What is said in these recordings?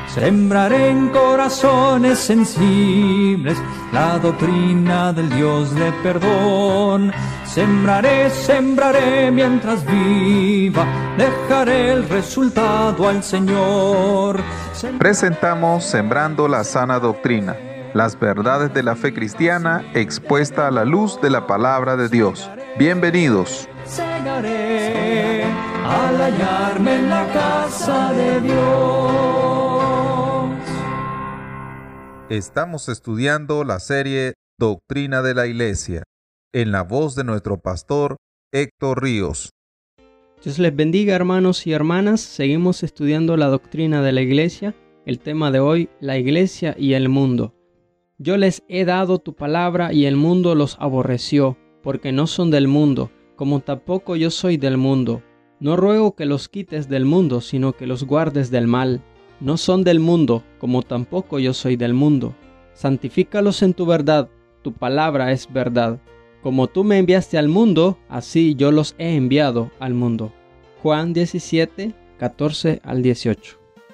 Sembraré en corazones sensibles la doctrina del Dios de perdón. Sembraré mientras viva, dejaré el resultado al Señor. Presentamos Sembrando la Sana Doctrina, las verdades de la fe cristiana expuesta a la luz de la palabra de Dios. Bienvenidos. Segaré al hallarme en la casa de Dios. Estamos estudiando la serie Doctrina de la Iglesia, en la voz de nuestro pastor Héctor Ríos. Dios les bendiga, hermanos y hermanas. Seguimos estudiando la doctrina de la Iglesia. El tema de hoy, la Iglesia y el mundo. Yo les he dado tu palabra y el mundo los aborreció, porque no son del mundo, como tampoco yo soy del mundo. No ruego que los quites del mundo, sino que los guardes del mal. No son del mundo, como tampoco yo soy del mundo. Santifícalos en tu verdad, tu palabra es verdad. Como tú me enviaste al mundo, así yo los he enviado al mundo. Juan 17, 14 al 18.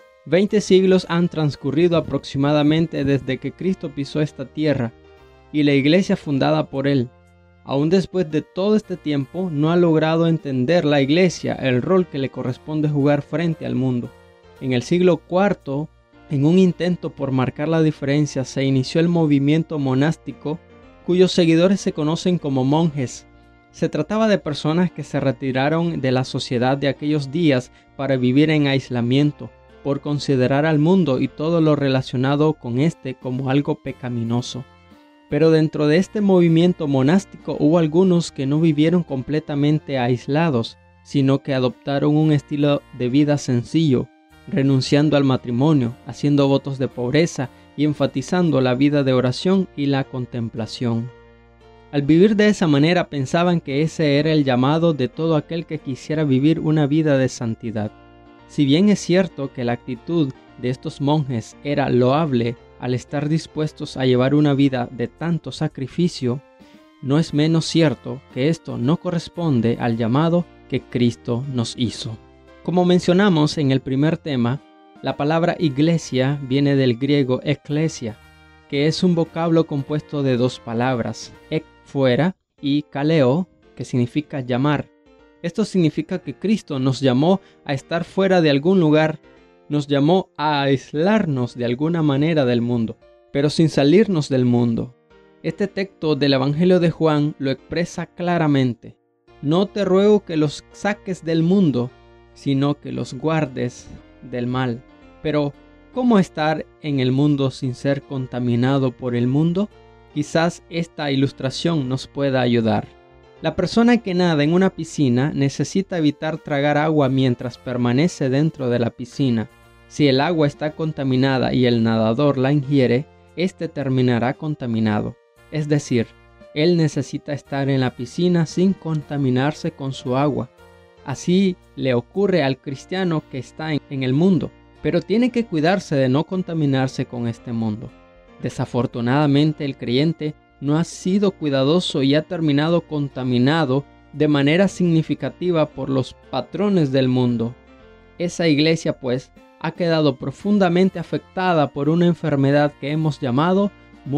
20 siglos han transcurrido aproximadamente desde que Cristo pisó esta tierra y la iglesia fundada por él. Aún después de todo este tiempo, no ha logrado entender la iglesia el rol que le corresponde jugar frente al mundo. En el siglo IV, en un intento por marcar la diferencia, se inició el movimiento monástico, cuyos seguidores se conocen como monjes. Se trataba de personas que se retiraron de la sociedad de aquellos días para vivir en aislamiento, por considerar al mundo y todo lo relacionado con este como algo pecaminoso. Pero dentro de este movimiento monástico hubo algunos que no vivieron completamente aislados, sino que adoptaron un estilo de vida sencillo, renunciando al matrimonio, haciendo votos de pobreza y enfatizando la vida de oración y la contemplación. Al vivir de esa manera pensaban que ese era el llamado de todo aquel que quisiera vivir una vida de santidad. Si bien es cierto que la actitud de estos monjes era loable al estar dispuestos a llevar una vida de tanto sacrificio, no es menos cierto que esto no corresponde al llamado que Cristo nos hizo. Como mencionamos en el primer tema, la palabra iglesia viene del griego eklesia, que es un vocablo compuesto de dos palabras, ek fuera y kaleo, que significa llamar. Esto significa que Cristo nos llamó a estar fuera de algún lugar, nos llamó a aislarnos de alguna manera del mundo, pero sin salirnos del mundo. Este texto del Evangelio de Juan lo expresa claramente. No te ruego que los saques del mundo, sino que los guardes del mal. Pero, ¿cómo estar en el mundo sin ser contaminado por el mundo? Quizás esta ilustración nos pueda ayudar. La persona que nada en una piscina necesita evitar tragar agua mientras permanece dentro de la piscina. Si el agua está contaminada y el nadador la ingiere, éste terminará contaminado. Es decir, él necesita estar en la piscina sin contaminarse con su agua. Así le ocurre al cristiano que está en el mundo, pero tiene que cuidarse de no contaminarse con este mundo. Desafortunadamente, el creyente no ha sido cuidadoso y ha terminado contaminado de manera significativa por los patrones del mundo. Esa iglesia, pues, ha quedado profundamente afectada por una enfermedad que hemos llamado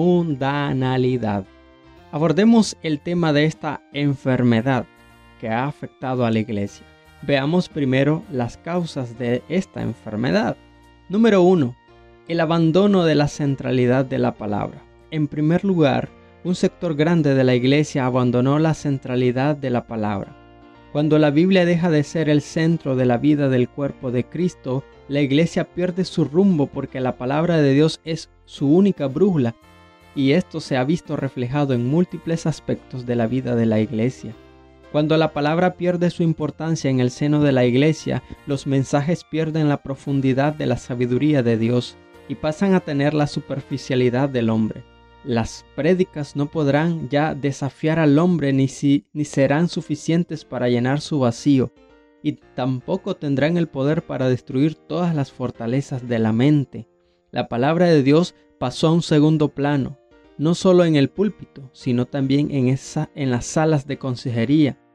mundanalidad. Abordemos el tema de esta enfermedad que ha afectado a la iglesia. Veamos primero las causas de esta enfermedad. Número 1. El abandono de la centralidad de la palabra. En primer lugar, un sector grande de la iglesia abandonó la centralidad de la palabra. Cuando la Biblia deja de ser el centro de la vida del cuerpo de Cristo, la iglesia pierde su rumbo porque la palabra de Dios es su única brújula, y esto se ha visto reflejado en múltiples aspectos de la vida de la iglesia. Cuando la palabra pierde su importancia en el seno de la iglesia, los mensajes pierden la profundidad de la sabiduría de Dios y pasan a tener la superficialidad del hombre. Las prédicas no podrán ya desafiar al hombre ni serán suficientes para llenar su vacío, y tampoco tendrán el poder para destruir todas las fortalezas de la mente. La palabra de Dios pasó a un segundo plano, no solo en el púlpito, sino también en las salas de consejería.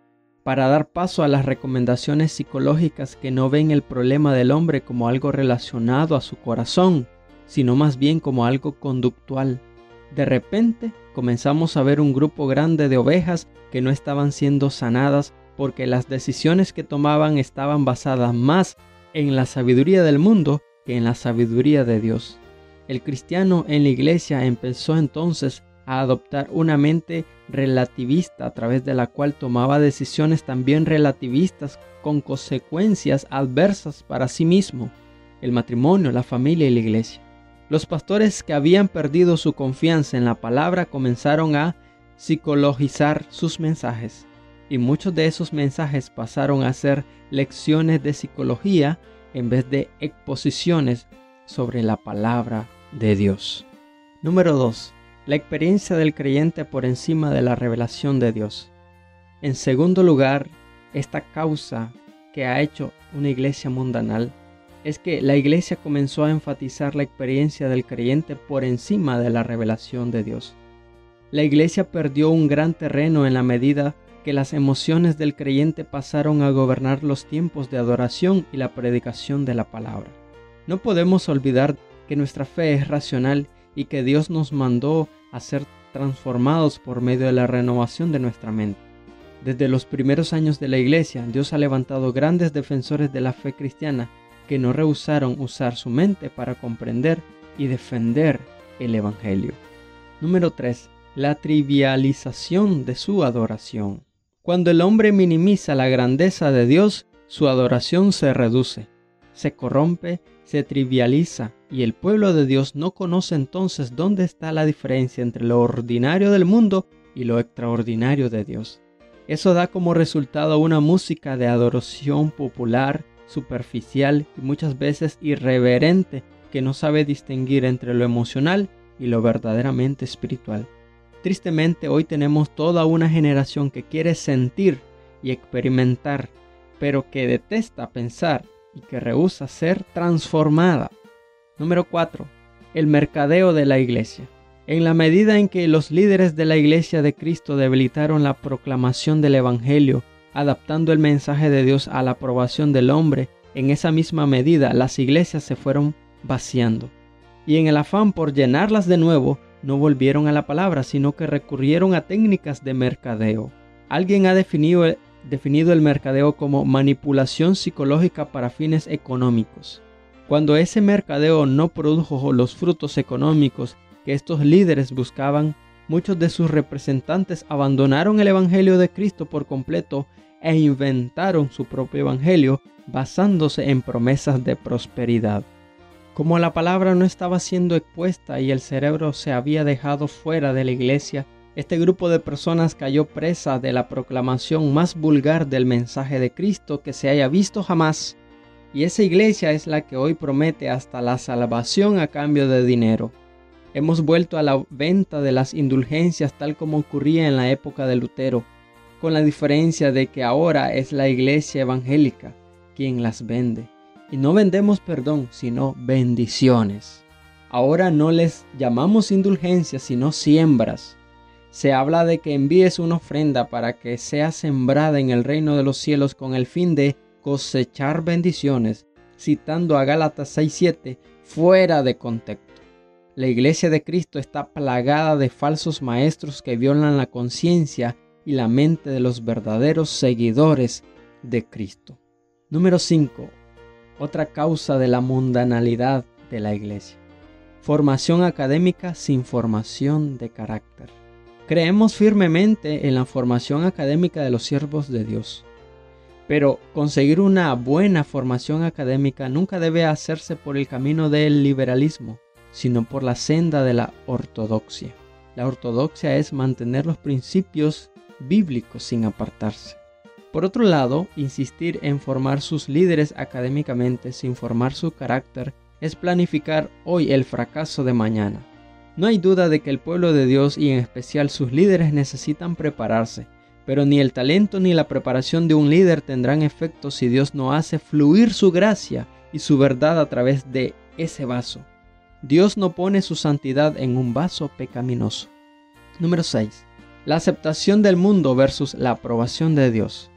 para dar paso a las recomendaciones psicológicas que no ven el problema del hombre como algo relacionado a su corazón, sino más bien como algo conductual. De repente, comenzamos a ver un grupo grande de ovejas que no estaban siendo sanadas porque las decisiones que tomaban estaban basadas más en la sabiduría del mundo que en la sabiduría de Dios. El cristiano en la iglesia empezó entonces a adoptar una mente relativista a través de la cual tomaba decisiones también relativistas con consecuencias adversas para sí mismo, el matrimonio, la familia y la iglesia. Los pastores que habían perdido su confianza en la palabra comenzaron a psicologizar sus mensajes, y muchos de esos mensajes pasaron a ser lecciones de psicología en vez de exposiciones sobre la palabra de Dios. Número 2. La experiencia del creyente por encima de la revelación de Dios. En segundo lugar, esta causa que ha hecho una iglesia mundanal es que la iglesia comenzó a enfatizar la experiencia del creyente por encima de la revelación de Dios. La iglesia perdió un gran terreno en la medida que las emociones del creyente pasaron a gobernar los tiempos de adoración y la predicación de la palabra. No podemos olvidar que nuestra fe es racional y que Dios nos mandó a ser transformados por medio de la renovación de nuestra mente. Desde los primeros años de la iglesia, Dios ha levantado grandes defensores de la fe cristiana que no rehusaron usar su mente para comprender y defender el Evangelio. Número 3. La trivialización de su adoración. Cuando el hombre minimiza la grandeza de Dios, su adoración se reduce, se corrompe, se trivializa, y el pueblo de Dios no conoce entonces dónde está la diferencia entre lo ordinario del mundo y lo extraordinario de Dios. Eso da como resultado una música de adoración popular, superficial y muchas veces irreverente que no sabe distinguir entre lo emocional y lo verdaderamente espiritual. Tristemente, hoy tenemos toda una generación que quiere sentir y experimentar, pero que detesta pensar y que rehúsa ser transformada. Número 4. El mercadeo de la iglesia. En la medida en que los líderes de la iglesia de Cristo debilitaron la proclamación del Evangelio, adaptando el mensaje de Dios a la aprobación del hombre, en esa misma medida las iglesias se fueron vaciando. Y en el afán por llenarlas de nuevo, no volvieron a la palabra, sino que recurrieron a técnicas de mercadeo. Alguien ha definido el mercadeo como manipulación psicológica para fines económicos. Cuando ese mercadeo no produjo los frutos económicos que estos líderes buscaban, muchos de sus representantes abandonaron el Evangelio de Cristo por completo e inventaron su propio Evangelio basándose en promesas de prosperidad. Como la palabra no estaba siendo expuesta y el cerebro se había dejado fuera de la iglesia, este grupo de personas cayó presa de la proclamación más vulgar del mensaje de Cristo que se haya visto jamás. Y esa iglesia es la que hoy promete hasta la salvación a cambio de dinero. Hemos vuelto a la venta de las indulgencias tal como ocurría en la época de Lutero, con la diferencia de que ahora es la iglesia evangélica quien las vende. Y no vendemos perdón, sino bendiciones. Ahora no les llamamos indulgencias, sino siembras. Se habla de que envíes una ofrenda para que sea sembrada en el reino de los cielos con el fin de cosechar bendiciones, citando a Gálatas 6:7 fuera de contexto. La iglesia de Cristo está plagada de falsos maestros que violan la conciencia y la mente de los verdaderos seguidores de Cristo. Número 5. Otra causa de la mundanalidad de la iglesia. Formación académica sin formación de carácter. Creemos firmemente en la formación académica de los siervos de Dios. Pero conseguir una buena formación académica nunca debe hacerse por el camino del liberalismo, sino por la senda de la ortodoxia. La ortodoxia es mantener los principios bíblicos sin apartarse. Por otro lado, insistir en formar sus líderes académicamente sin formar su carácter es planificar hoy el fracaso de mañana. No hay duda de que el pueblo de Dios y en especial sus líderes necesitan prepararse, pero ni el talento ni la preparación de un líder tendrán efecto si Dios no hace fluir su gracia y su verdad a través de ese vaso. Dios no pone su santidad en un vaso pecaminoso. Número 6. La aceptación del mundo versus la aprobación de Dios.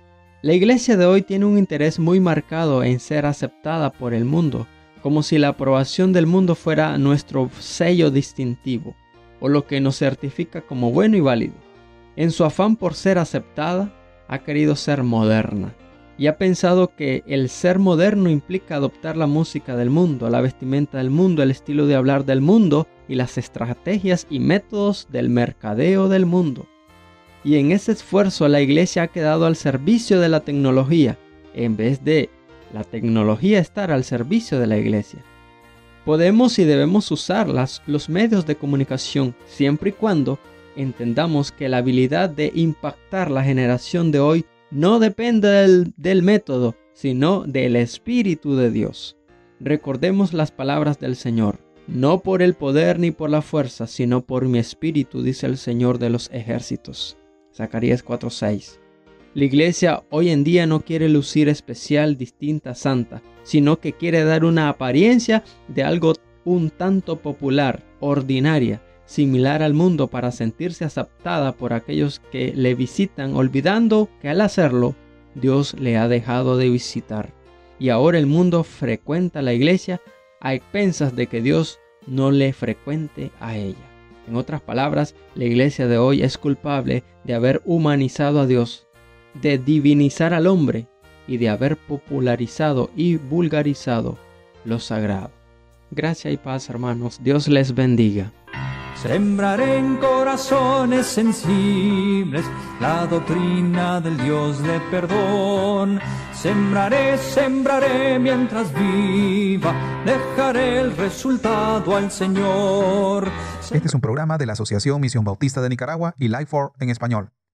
La iglesia de hoy tiene un interés muy marcado en ser aceptada por el mundo, como si la aprobación del mundo fuera nuestro sello distintivo, o lo que nos certifica como bueno y válido. En su afán por ser aceptada, ha querido ser moderna, y ha pensado que el ser moderno implica adoptar la música del mundo, la vestimenta del mundo, el estilo de hablar del mundo y las estrategias y métodos del mercadeo del mundo. Y en ese esfuerzo la iglesia ha quedado al servicio de la tecnología, en vez de la tecnología estar al servicio de la iglesia. Podemos y debemos usar los medios de comunicación siempre y cuando entendamos que la habilidad de impactar la generación de hoy no depende del método, sino del Espíritu de Dios. Recordemos las palabras del Señor. No por el poder ni por la fuerza, sino por mi espíritu, dice el Señor de los ejércitos. Zacarías 4:6. La iglesia hoy en día no quiere lucir especial, distinta, santa, sino que quiere dar una apariencia de algo un tanto popular, ordinaria, similar al mundo para sentirse aceptada por aquellos que le visitan, olvidando que al hacerlo, Dios le ha dejado de visitar. Y ahora el mundo frecuenta la iglesia a expensas de que Dios no le frecuente a ella. En otras palabras, la iglesia de hoy es culpable de haber humanizado a Dios, de divinizar al hombre y de haber popularizado y vulgarizado lo sagrado. Gracia y paz, hermanos. Dios les bendiga. Sembraré en corazones sensibles la doctrina del Dios de perdón. Sembraré mientras viva, dejaré el resultado al Señor. Este es un programa de la Asociación Misión Bautista de Nicaragua y Life for en español.